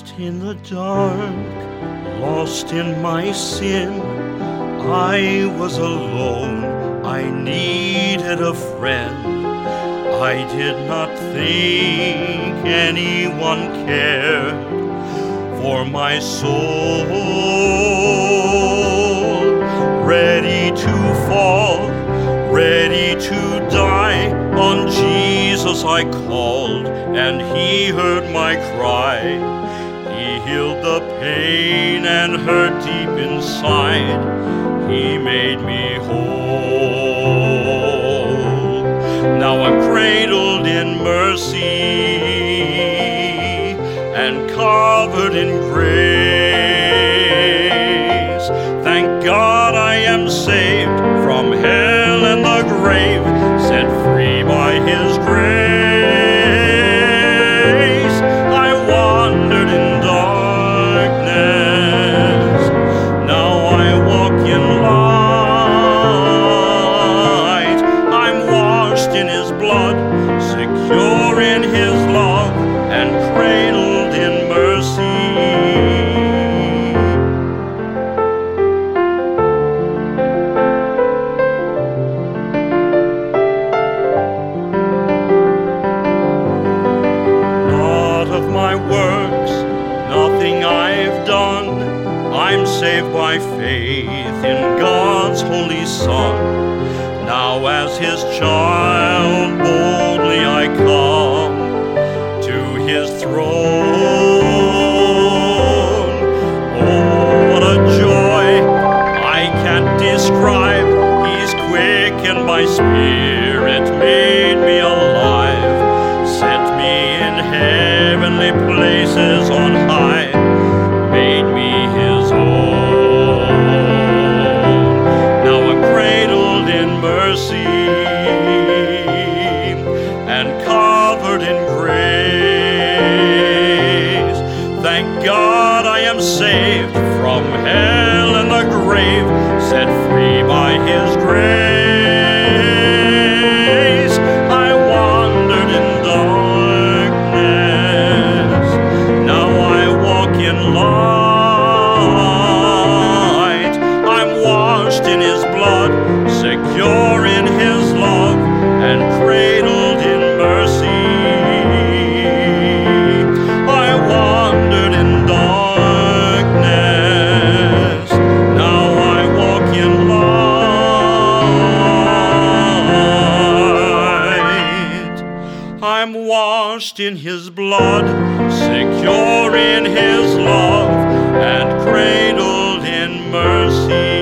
Lost in the dark, lost in my sin, I was alone, I needed a friend. I did not think anyone cared for my soul. Ready to fall, ready to die, on Jesus I called, and He heard my cry. He healed the pain and hurt deep inside. He made me whole. Now I'm cradled in mercy and covered in grace. Thank God I am saved from hell and the grave, set free by His grace. I wandered in darkness, now I walk in light. I'm washed in His blood, secure in His love, and cradled in mercy. My works, nothing I've done, I'm saved by faith in God's holy Son. Now as His child boldly I come to His throne. Oh, what a joy I can't describe. He's quickened my spirit, made me alive, set me in heavenly places on high, made me His own. Now I'm cradled in mercy and covered in grace. Thank God I am saved from hell and the grave, set free by His grace. I wandered in darkness, now I walk in light. I'm washed in His blood, secure in His love, and cradled in mercy. I wandered in darkness, now I walk in light. I'm washed in His blood, secure in His love, and cradled in mercy.